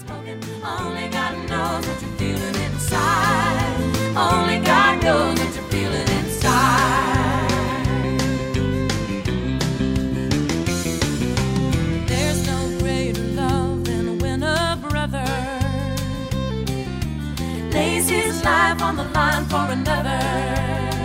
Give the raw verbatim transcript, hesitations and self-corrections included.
spoken. Only God knows what you're feeling inside. Only God knows what you're feeling inside. There's no greater love than when a brother lays his life on the line for another.